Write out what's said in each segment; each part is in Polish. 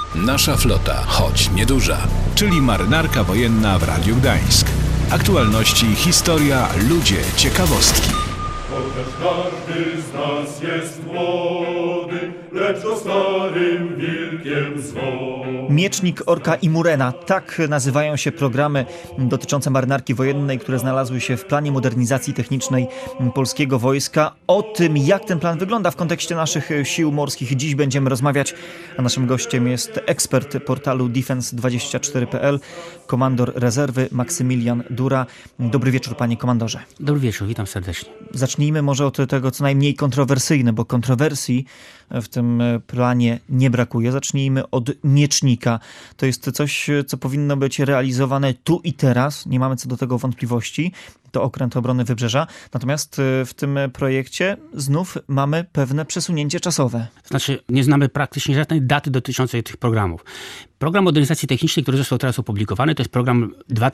Nasza flota, choć nieduża, czyli Marynarka Wojenna w Radiu Gdańsk. Aktualności, historia, ludzie, ciekawostki. Chociaż każdy z nas jest młody, lecz o starym wilkiem zwą. Miecznik, Orka i Murena. Tak nazywają się programy dotyczące marynarki wojennej, które znalazły się w planie modernizacji technicznej polskiego wojska. O tym, jak ten plan wygląda w kontekście naszych sił morskich, dziś będziemy rozmawiać. A naszym gościem jest ekspert portalu defense24.pl, komandor rezerwy Maksymilian Dura. Dobry wieczór, panie komandorze. Dobry wieczór, witam serdecznie. Zacznijmy może od tego, co najmniej kontrowersyjne, bo kontrowersji w tym planie nie brakuje. Zacznijmy od miecznika. To jest coś, co powinno być realizowane tu i teraz. Nie mamy co do tego wątpliwości. To okręt obrony Wybrzeża. Natomiast w tym projekcie znów mamy pewne przesunięcie czasowe. Znaczy, nie znamy praktycznie żadnej daty dotyczącej tych programów. Program modernizacji technicznej, który został teraz opublikowany, to jest program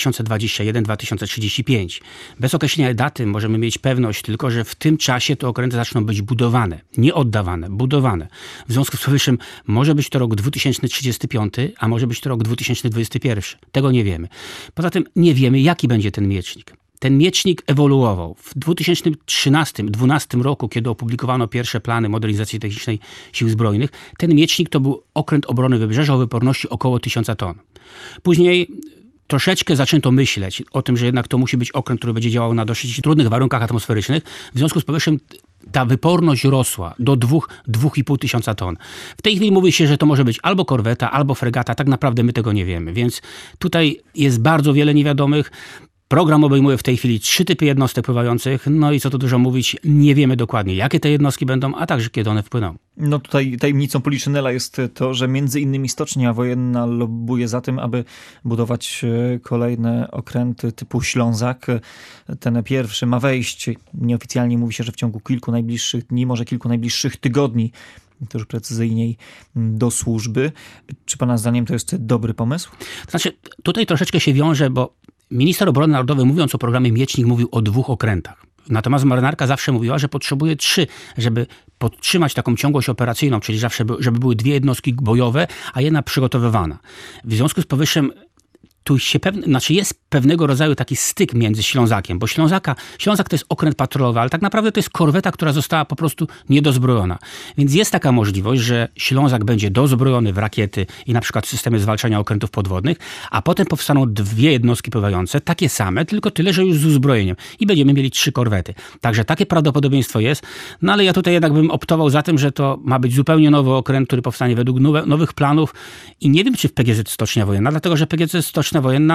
2021-2035. Bez określenia daty możemy mieć pewność tylko, że w tym czasie te okręty zaczną być budowane. Nie oddawane, budowane. W związku z powyższym może być to rok 2035, a może być to rok 2021. Tego nie wiemy. Poza tym nie wiemy, jaki będzie ten miecznik. Ten miecznik ewoluował. W 2013-2012 roku, kiedy opublikowano pierwsze plany modernizacji technicznej Sił Zbrojnych, ten miecznik to był okręt obrony Wybrzeża o wyporności około 1000 ton. Później troszeczkę zaczęto myśleć o tym, że jednak to musi być okręt, który będzie działał na dosyć trudnych warunkach atmosferycznych. W związku z powyższym ta wyporność rosła do 2,5 tysiąca ton. W tej chwili mówi się, że to może być albo korweta, albo fregata. Tak naprawdę my tego nie wiemy. Więc tutaj jest bardzo wiele niewiadomych. Program obejmuje w tej chwili 3 typy jednostek pływających, no i co tu dużo mówić, nie wiemy dokładnie, jakie te jednostki będą, a także kiedy one wpłyną. No tutaj tajemnicą Poliszynela jest to, że między innymi Stocznia Wojenna lobbuje za tym, aby budować kolejne okręty typu Ślązak. Ten pierwszy ma wejść, nieoficjalnie mówi się, że w ciągu kilku najbliższych dni, może kilku najbliższych tygodni, to już precyzyjniej, do służby. Czy pana zdaniem to jest dobry pomysł? Znaczy, tutaj troszeczkę się wiąże, bo minister obrony narodowej, mówiąc o programie Miecznik, mówił o 2 okrętach. Natomiast marynarka zawsze mówiła, że potrzebuje 3, żeby podtrzymać taką ciągłość operacyjną, czyli zawsze, żeby były 2 jednostki bojowe, a jedna przygotowywana. W związku z powyższym tu jest pewnego rodzaju taki styk między Ślązakiem, bo Ślązak to jest okręt patrolowy, ale tak naprawdę to jest korweta, która została po prostu niedozbrojona. Więc jest taka możliwość, że Ślązak będzie dozbrojony w rakiety i na przykład systemy zwalczania okrętów podwodnych, a potem powstaną 2 jednostki pływające, takie same, tylko tyle, że już z uzbrojeniem i będziemy mieli 3 korwety. Także takie prawdopodobieństwo jest, no ale ja tutaj jednak bym optował za tym, że to ma być zupełnie nowy okręt, który powstanie według nowych planów i nie wiem, czy w PGZ Stocznia Wojenna, dlatego że PGZ Stocznia Wojenna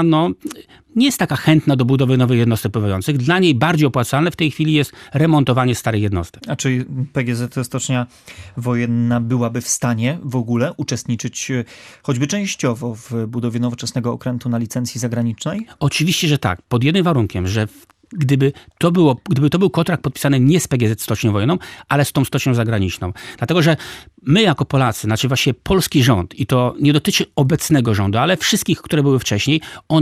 nie jest taka chętna do budowy nowych jednostek pływających. Dla niej bardziej opłacalne w tej chwili jest remontowanie starych jednostek. A czy PGZ Stocznia Wojenna byłaby w stanie w ogóle uczestniczyć choćby częściowo w budowie nowoczesnego okrętu na licencji zagranicznej? Oczywiście, że tak. Pod jednym warunkiem, że gdyby to był kontrakt podpisany nie z PGZ Stocznią Wojenną, ale z tą stocznią zagraniczną. Dlatego, że my jako Polacy, znaczy właśnie polski rząd, i to nie dotyczy obecnego rządu, ale wszystkich, które były wcześniej,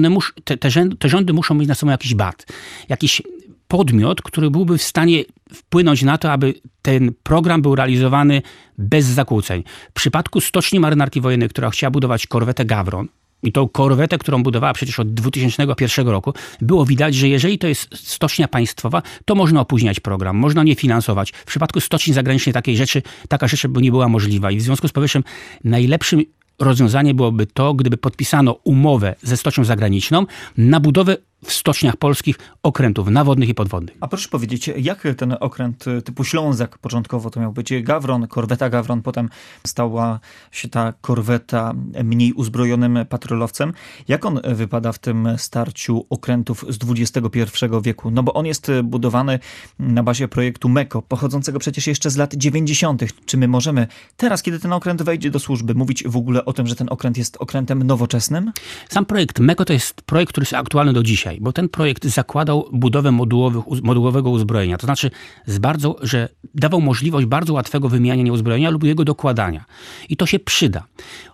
te rządy muszą mieć na sobą jakiś bat. Jakiś podmiot, który byłby w stanie wpłynąć na to, aby ten program był realizowany bez zakłóceń. W przypadku Stoczni Marynarki Wojennej, która chciała budować korwetę Gawron, i tą korwetę, którą budowała przecież od 2001 roku, było widać, że jeżeli to jest stocznia państwowa, to można opóźniać program, można nie finansować. W przypadku stoczni zagranicznej taka rzecz by nie była możliwa i w związku z powyższym najlepszym rozwiązanie byłoby to, gdyby podpisano umowę ze stocznią zagraniczną na budowę w stoczniach polskich okrętów nawodnych i podwodnych. A proszę powiedzieć, jak ten okręt typu Ślązak, początkowo to miał być Gawron, korweta Gawron, potem stała się ta korweta mniej uzbrojonym patrolowcem. Jak on wypada w tym starciu okrętów z XXI wieku? No bo on jest budowany na bazie projektu MEKO, pochodzącego przecież jeszcze z lat 90. Czy my możemy teraz, kiedy ten okręt wejdzie do służby, mówić w ogóle o tym, że ten okręt jest okrętem nowoczesnym? Sam projekt MEKO to jest projekt, który jest aktualny do dzisiaj, bo ten projekt zakładał budowę modułowego uzbrojenia. To znaczy, że dawał możliwość bardzo łatwego wymieniania uzbrojenia lub jego dokładania. I to się przyda.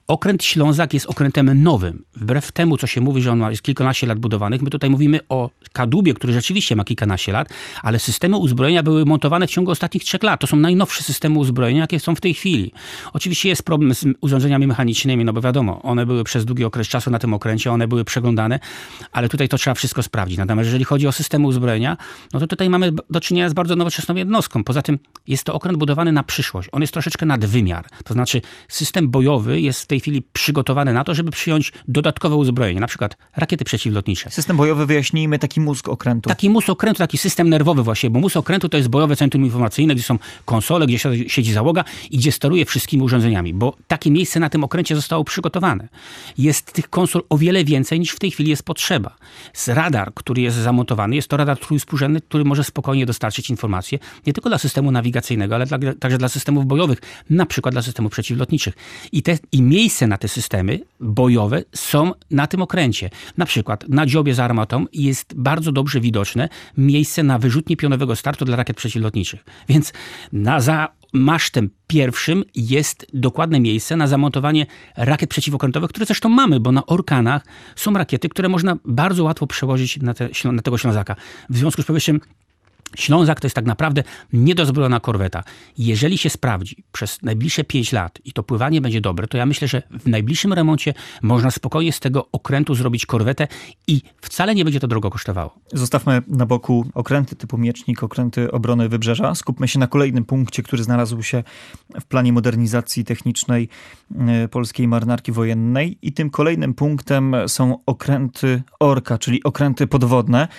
Okręt Ślązak jest okrętem nowym. Wbrew temu, co się mówi, że on jest kilkanaście lat budowanych, my tutaj mówimy o kadłubie, który rzeczywiście ma kilkanaście lat, ale systemy uzbrojenia były montowane w ciągu ostatnich 3 lat. To są najnowsze systemy uzbrojenia, jakie są w tej chwili. Oczywiście jest problem z urządzeniami mechanicznymi, no bo wiadomo, one były przez długi okres czasu na tym okręcie, one były przeglądane, ale tutaj to trzeba wszystko sprawdzić. Natomiast jeżeli chodzi o systemy uzbrojenia, no to tutaj mamy do czynienia z bardzo nowoczesną jednostką. Poza tym jest to okręt budowany na przyszłość. On jest troszeczkę nadwymiar. To znaczy system bojowy jest w tej chwili przygotowany na to, żeby przyjąć dodatkowe uzbrojenie, na przykład rakiety przeciwlotnicze. System bojowy, wyjaśnijmy, taki mózg okrętu. Taki mózg okrętu, taki system nerwowy właśnie, bo mózg okrętu to jest bojowe centrum informacyjne, gdzie są konsole, gdzie siedzi załoga i gdzie steruje wszystkimi urządzeniami, bo takie miejsce na tym okręcie zostało przygotowane. Jest tych konsol o wiele więcej, niż w tej chwili jest potrzeba. Radar, który jest zamontowany, jest to radar trójwspółrzędny, który może spokojnie dostarczyć informacje nie tylko dla systemu nawigacyjnego, ale także dla systemów bojowych, na przykład dla systemów przeciwlotniczych. I miejsce na te systemy bojowe są na tym okręcie. Na przykład na dziobie z armatą jest bardzo dobrze widoczne miejsce na wyrzutnię pionowego startu dla rakiet przeciwlotniczych. Więc za masztem pierwszym jest dokładne miejsce na zamontowanie rakiet przeciwokrętowych, które zresztą mamy, bo na Orkanach są rakiety, które można bardzo łatwo przełożyć na tego Ślązaka. W związku z powyższym Ślązak to jest tak naprawdę niedozbrojona korweta. Jeżeli się sprawdzi przez najbliższe 5 lat i to pływanie będzie dobre, to ja myślę, że w najbliższym remoncie można spokojnie z tego okrętu zrobić korwetę i wcale nie będzie to drogo kosztowało. Zostawmy na boku okręty typu Miecznik, okręty obrony Wybrzeża. Skupmy się na kolejnym punkcie, który znalazł się w planie modernizacji technicznej polskiej marynarki wojennej. I tym kolejnym punktem są okręty Orka, czyli okręty podwodne.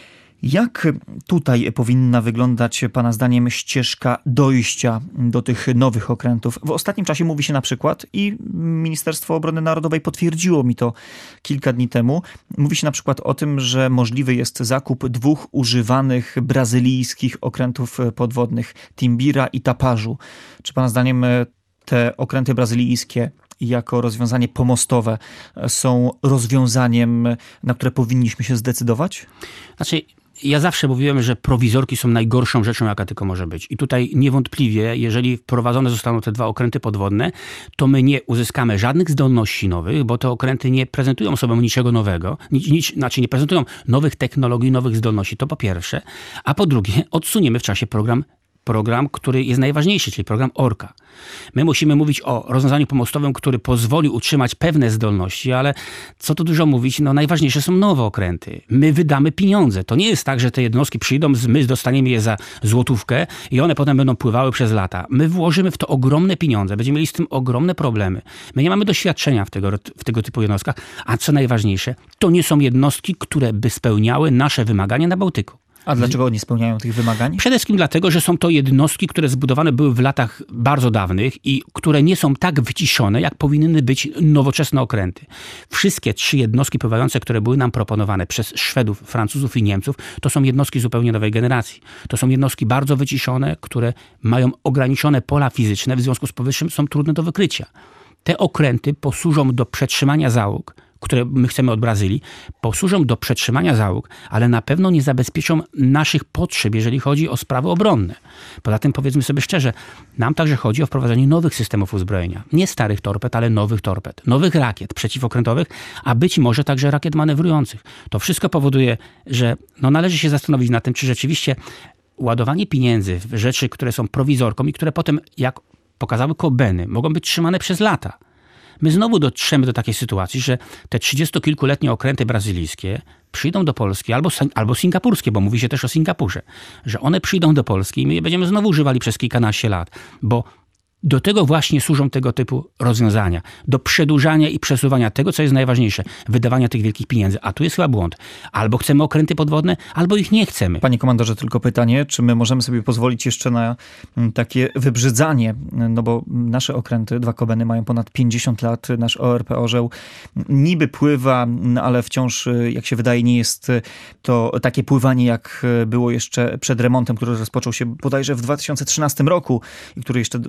Jak tutaj powinna wyglądać Pana zdaniem ścieżka dojścia do tych nowych okrętów? W ostatnim czasie mówi się na przykład, i Ministerstwo Obrony Narodowej potwierdziło mi to kilka dni temu, mówi się na przykład o tym, że możliwy jest zakup 2 używanych brazylijskich okrętów podwodnych, Timbira i Taparzu. Czy Pana zdaniem te okręty brazylijskie jako rozwiązanie pomostowe są rozwiązaniem, na które powinniśmy się zdecydować? Znaczy, ja zawsze mówiłem, że prowizorki są najgorszą rzeczą, jaka tylko może być. I tutaj niewątpliwie, jeżeli wprowadzone zostaną te 2 okręty podwodne, to my nie uzyskamy żadnych zdolności nowych, bo te okręty nie prezentują sobą niczego nowego, nie prezentują nowych technologii, nowych zdolności, to po pierwsze. A po drugie, odsuniemy w czasie program, który jest najważniejszy, czyli program Orka. My musimy mówić o rozwiązaniu pomostowym, który pozwoli utrzymać pewne zdolności, ale co tu dużo mówić, no najważniejsze są nowe okręty. My wydamy pieniądze. To nie jest tak, że te jednostki przyjdą, my dostaniemy je za złotówkę i one potem będą pływały przez lata. My włożymy w to ogromne pieniądze, będziemy mieli z tym ogromne problemy. My nie mamy doświadczenia w tego typu jednostkach, a co najważniejsze, to nie są jednostki, które by spełniały nasze wymagania na Bałtyku. A dlaczego nie spełniają tych wymagań? Przede wszystkim dlatego, że są to jednostki, które zbudowane były w latach bardzo dawnych i które nie są tak wyciszone, jak powinny być nowoczesne okręty. Wszystkie 3 jednostki pływające, które były nam proponowane przez Szwedów, Francuzów i Niemców, to są jednostki zupełnie nowej generacji. To są jednostki bardzo wyciszone, które mają ograniczone pola fizyczne, w związku z powyższym są trudne do wykrycia. Te okręty posłużą do przetrzymania załóg, które my chcemy od Brazylii, posłużą do przetrzymania załóg, ale na pewno nie zabezpieczą naszych potrzeb, jeżeli chodzi o sprawy obronne. Poza tym powiedzmy sobie szczerze, nam także chodzi o wprowadzenie nowych systemów uzbrojenia. Nie starych torped, ale nowych torped, nowych rakiet przeciwokrętowych, a być może także rakiet manewrujących. To wszystko powoduje, że należy się zastanowić nad tym, czy rzeczywiście ładowanie pieniędzy w rzeczy, które są prowizorką i które potem, jak pokazały Kobeny, mogą być trzymane przez lata. My znowu dotrzemy do takiej sytuacji, że te 30-kilkuletnie okręty brazylijskie przyjdą do Polski, albo singapurskie, bo mówi się też o Singapurze, że one przyjdą do Polski i my je będziemy znowu używali przez kilkanaście lat, bo do tego właśnie służą tego typu rozwiązania. Do przedłużania i przesuwania tego, co jest najważniejsze. Wydawania tych wielkich pieniędzy. A tu jest chyba błąd. Albo chcemy okręty podwodne, albo ich nie chcemy. Panie komandorze, tylko pytanie, czy my możemy sobie pozwolić jeszcze na takie wybrzydzanie? No bo nasze okręty, 2 Kobeny, mają ponad 50 lat. Nasz ORP Orzeł niby pływa, ale wciąż, jak się wydaje, nie jest to takie pływanie, jak było jeszcze przed remontem, który rozpoczął się bodajże w 2013 roku i który jeszcze do niedawna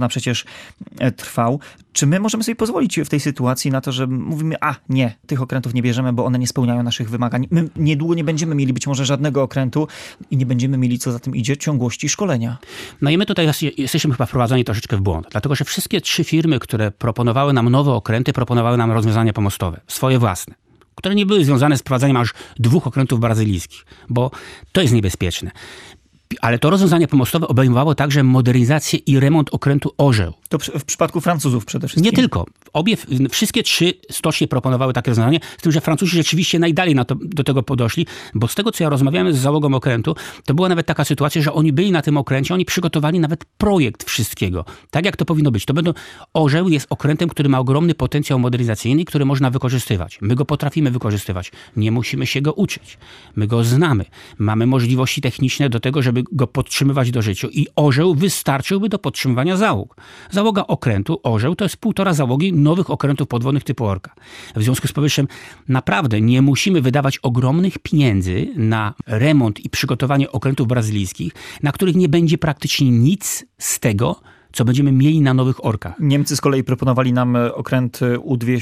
niedawna przecież trwał. Czy my możemy sobie pozwolić w tej sytuacji na to, że mówimy, nie, tych okrętów nie bierzemy, bo one nie spełniają naszych wymagań. My niedługo nie będziemy mieli być może żadnego okrętu i nie będziemy mieli, co za tym idzie, ciągłości szkolenia. No i my tutaj jesteśmy chyba wprowadzeni troszeczkę w błąd, dlatego że wszystkie 3 firmy, które proponowały nam nowe okręty, proponowały nam rozwiązania pomostowe, swoje własne, które nie były związane z prowadzeniem aż 2 okrętów brazylijskich, bo to jest niebezpieczne. Ale to rozwiązanie pomostowe obejmowało także modernizację i remont okrętu Orzeł. To w przypadku Francuzów przede wszystkim. Nie tylko. Wszystkie 3 stocznie proponowały takie rozwiązanie, z tym, że Francuzi rzeczywiście najdalej do tego podeszli, bo z tego, co ja rozmawiałem z załogą okrętu, to była nawet taka sytuacja, że oni byli na tym okręcie, oni przygotowali nawet projekt wszystkiego. Tak jak to powinno być. Orzeł jest okrętem, który ma ogromny potencjał modernizacyjny, który można wykorzystywać. My go potrafimy wykorzystywać. Nie musimy się go uczyć. My go znamy. Mamy możliwości techniczne do tego, żeby go podtrzymywać do życia i Orzeł wystarczyłby do podtrzymywania załóg. Załoga okrętu Orzeł to jest 1,5 załogi nowych okrętów podwodnych typu Orka. W związku z powyższym naprawdę nie musimy wydawać ogromnych pieniędzy na remont i przygotowanie okrętów brazylijskich, na których nie będzie praktycznie nic z tego, co będziemy mieli na nowych Orkach. Niemcy z kolei proponowali nam okręty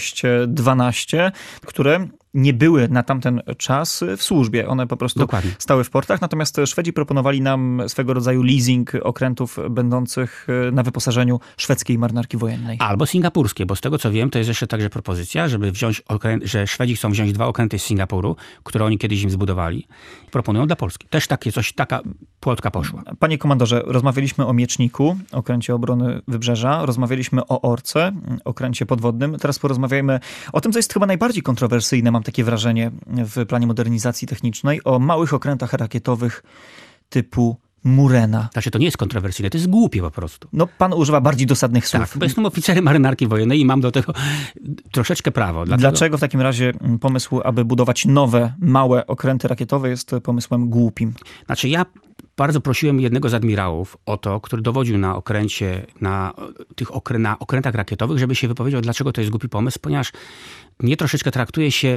U-212, które nie były na tamten czas w służbie. One po prostu stały w portach. Natomiast Szwedzi proponowali nam swego rodzaju leasing okrętów będących na wyposażeniu szwedzkiej marynarki wojennej. Albo singapurskie, bo z tego co wiem, to jest jeszcze także propozycja, żeby wziąć że Szwedzi chcą wziąć 2 okręty z Singapuru, które oni kiedyś im zbudowali. Proponują dla Polski. Też taka płotka poszła. Panie komandorze, rozmawialiśmy o Mieczniku, okręcie obrony Wybrzeża. Rozmawialiśmy o Orce, okręcie podwodnym. Teraz porozmawiajmy o tym, co jest chyba najbardziej kontrowersyjne, mam takie wrażenie, w planie modernizacji technicznej, o małych okrętach rakietowych typu Murena. Znaczy to nie jest kontrowersyjne, to jest głupie po prostu. No pan używa bardziej dosadnych słów. Tak, bo jestem oficerem marynarki wojennej i mam do tego troszeczkę prawo. Dlaczego w takim razie pomysł, aby budować nowe, małe okręty rakietowe jest pomysłem głupim? Znaczy ja bardzo prosiłem jednego z admirałów o to, który dowodził na okrętach rakietowych, żeby się wypowiedział, dlaczego to jest głupi pomysł, ponieważ mnie troszeczkę traktuje się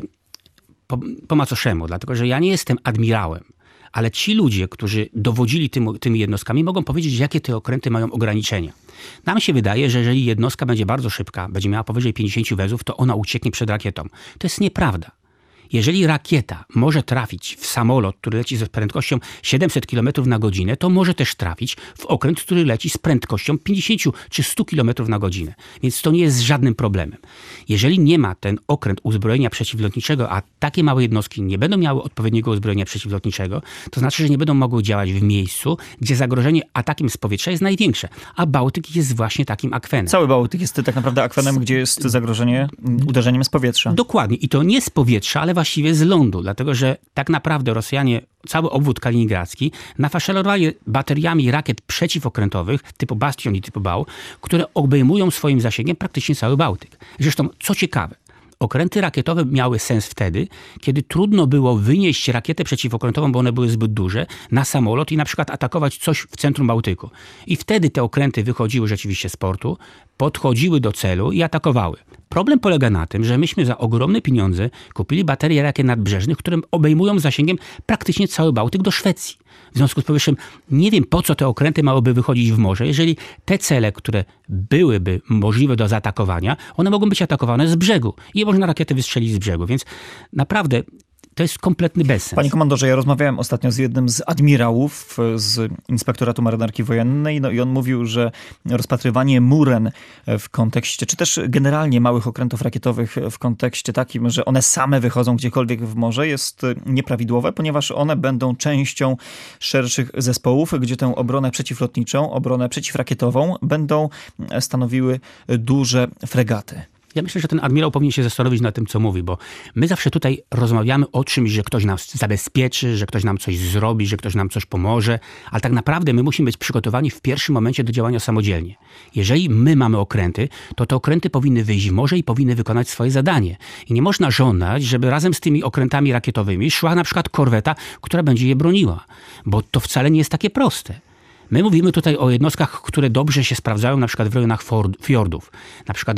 po macoszemu, dlatego że ja nie jestem admirałem. Ale ci ludzie, którzy dowodzili tymi jednostkami, mogą powiedzieć, jakie te okręty mają ograniczenia. Nam się wydaje, że jeżeli jednostka będzie bardzo szybka, będzie miała powyżej 50 wezów, to ona ucieknie przed rakietą. To jest nieprawda. Jeżeli rakieta może trafić w samolot, który leci z prędkością 700 km na godzinę, to może też trafić w okręt, który leci z prędkością 50 czy 100 km na godzinę. Więc to nie jest żadnym problemem. Jeżeli nie ma ten okręt uzbrojenia przeciwlotniczego, a takie małe jednostki nie będą miały odpowiedniego uzbrojenia przeciwlotniczego, to znaczy, że nie będą mogły działać w miejscu, gdzie zagrożenie atakiem z powietrza jest największe. A Bałtyk jest właśnie takim akwenem. Cały Bałtyk jest tak naprawdę akwenem, gdzie jest zagrożenie uderzeniem z powietrza. Dokładnie. I to nie z powietrza, ale właściwie z lądu, dlatego że tak naprawdę Rosjanie cały obwód kaliningradzki nafaszerowali bateriami rakiet przeciwokrętowych typu Bastion i typu Bał, które obejmują swoim zasięgiem praktycznie cały Bałtyk. Zresztą, co ciekawe, okręty rakietowe miały sens wtedy, kiedy trudno było wynieść rakietę przeciwokrętową, bo one były zbyt duże, na samolot i na przykład atakować coś w centrum Bałtyku. I wtedy te okręty wychodziły rzeczywiście z portu, podchodziły do celu i atakowały. Problem polega na tym, że myśmy za ogromne pieniądze kupili baterie rakiet nadbrzeżnych, które obejmują zasięgiem praktycznie cały Bałtyk do Szwecji. W związku z powyższym nie wiem, po co te okręty miałyby wychodzić w morze, jeżeli te cele, które byłyby możliwe do zaatakowania, one mogą być atakowane z brzegu i je można rakiety wystrzelić z brzegu. Więc naprawdę to jest kompletny bezsens. Panie komandorze, ja rozmawiałem ostatnio z jednym z admirałów z Inspektoratu Marynarki Wojennej, no i on mówił, że rozpatrywanie Muren w kontekście, czy też generalnie małych okrętów rakietowych w kontekście takim, że one same wychodzą gdziekolwiek w morze, jest nieprawidłowe, ponieważ one będą częścią szerszych zespołów, gdzie tę obronę przeciwlotniczą, obronę przeciwrakietową będą stanowiły duże fregaty. Ja myślę, że ten admirał powinien się zastanowić nad tym, co mówi, bo my zawsze tutaj rozmawiamy o czymś, że ktoś nas zabezpieczy, że ktoś nam coś zrobi, że ktoś nam coś pomoże, ale tak naprawdę my musimy być przygotowani w pierwszym momencie do działania samodzielnie. Jeżeli my mamy okręty, to te okręty powinny wyjść w morze i powinny wykonać swoje zadanie. I nie można żądać, żeby razem z tymi okrętami rakietowymi szła na przykład korweta, która będzie je broniła, bo to wcale nie jest takie proste. My mówimy tutaj o jednostkach, które dobrze się sprawdzają na przykład w rejonach fiordów, na przykład w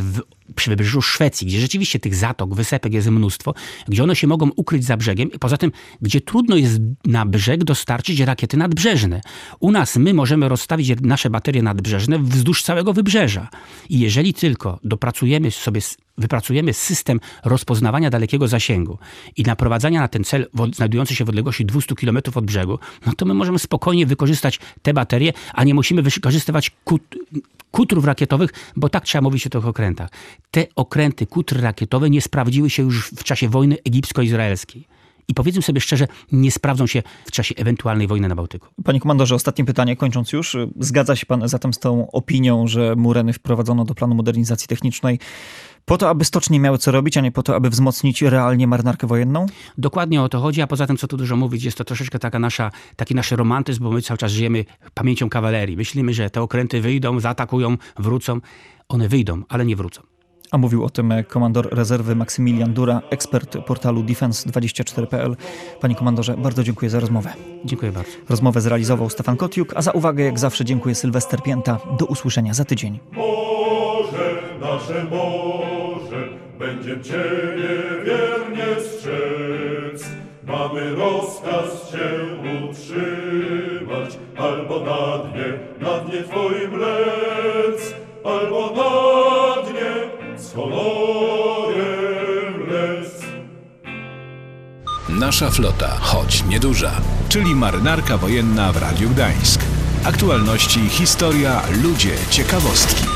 przy wybrzeżu Szwecji, gdzie rzeczywiście tych zatok, wysepek jest mnóstwo, gdzie one się mogą ukryć za brzegiem i poza tym, gdzie trudno jest na brzeg dostarczyć rakiety nadbrzeżne. U nas my możemy rozstawić nasze baterie nadbrzeżne wzdłuż całego wybrzeża. I jeżeli tylko wypracujemy system rozpoznawania dalekiego zasięgu i naprowadzania na ten cel znajdujący się w odległości 200 km od brzegu, no to my możemy spokojnie wykorzystać te baterie, a nie musimy wykorzystywać kutrów rakietowych, bo tak trzeba mówić o tych okrętach. Te okręty, kutry rakietowe nie sprawdziły się już w czasie wojny egipsko-izraelskiej. I powiedzmy sobie szczerze, nie sprawdzą się w czasie ewentualnej wojny na Bałtyku. Panie komandorze, ostatnie pytanie, kończąc już. Zgadza się pan zatem z tą opinią, że mureny wprowadzono do planu modernizacji technicznej po to, aby stocznie miały co robić, a nie po to, aby wzmocnić realnie marynarkę wojenną? Dokładnie o to chodzi, a poza tym, co tu dużo mówić, jest to troszeczkę taki nasz romantyzm, bo my cały czas żyjemy pamięcią kawalerii. Myślimy, że te okręty wyjdą, zaatakują, wrócą. One wyjdą, ale nie wrócą. A mówił o tym komandor rezerwy Maksymilian Dura, ekspert portalu defense24.pl. Panie komandorze, bardzo dziękuję za rozmowę. Dziękuję bardzo. Rozmowę zrealizował Stefan Kotiuk, a za uwagę jak zawsze dziękuję Sylwester Pięta. Do usłyszenia za tydzień. Morze, nasze morze, będziem Ciebie wiernie strzec. Mamy rozkaz Cię utrzymać, albo na dnie Twoim lec, albo na dnie z honorem lec. Nasza flota, choć nieduża, czyli marynarka wojenna w Radiu Gdańsk. Aktualności, historia, ludzie, ciekawostki.